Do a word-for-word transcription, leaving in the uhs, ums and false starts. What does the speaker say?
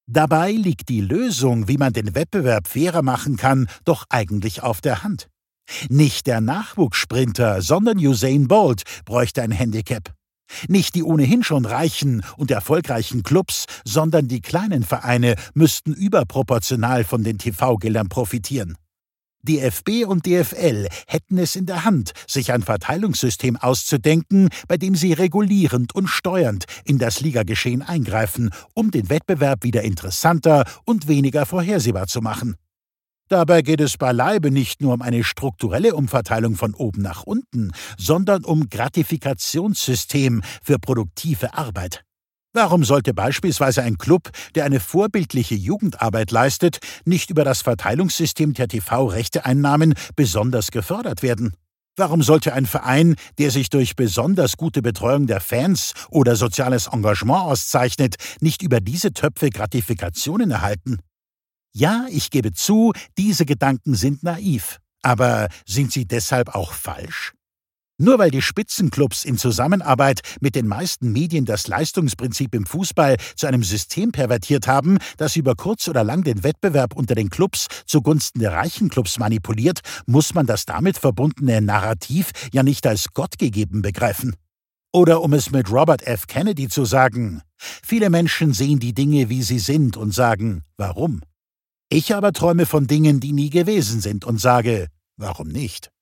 Dabei liegt die Lösung, wie man den Wettbewerb fairer machen kann, doch eigentlich auf der Hand. Nicht der Nachwuchssprinter, sondern Usain Bolt bräuchte ein Handicap. Nicht die ohnehin schon reichen und erfolgreichen Clubs, sondern die kleinen Vereine müssten überproportional von den T V-Geldern profitieren. D F B und D F L hätten es in der Hand, sich ein Verteilungssystem auszudenken, bei dem sie regulierend und steuernd in das Ligageschehen eingreifen, um den Wettbewerb wieder interessanter und weniger vorhersehbar zu machen. Dabei geht es beileibe nicht nur um eine strukturelle Umverteilung von oben nach unten, sondern um Gratifikationssystem für produktive Arbeit. Warum sollte beispielsweise ein Club, der eine vorbildliche Jugendarbeit leistet, nicht über das Verteilungssystem der T V-Rechteeinnahmen besonders gefördert werden? Warum sollte ein Verein, der sich durch besonders gute Betreuung der Fans oder soziales Engagement auszeichnet, nicht über diese Töpfe Gratifikationen erhalten? Ja, ich gebe zu, diese Gedanken sind naiv. Aber sind sie deshalb auch falsch? Nur weil die Spitzenclubs in Zusammenarbeit mit den meisten Medien das Leistungsprinzip im Fußball zu einem System pervertiert haben, das über kurz oder lang den Wettbewerb unter den Clubs zugunsten der reichen Clubs manipuliert, muss man das damit verbundene Narrativ ja nicht als gottgegeben begreifen. Oder um es mit Robert F. Kennedy zu sagen: Viele Menschen sehen die Dinge, wie sie sind, und sagen, warum? Ich aber träume von Dingen, die nie gewesen sind, und sage, warum nicht?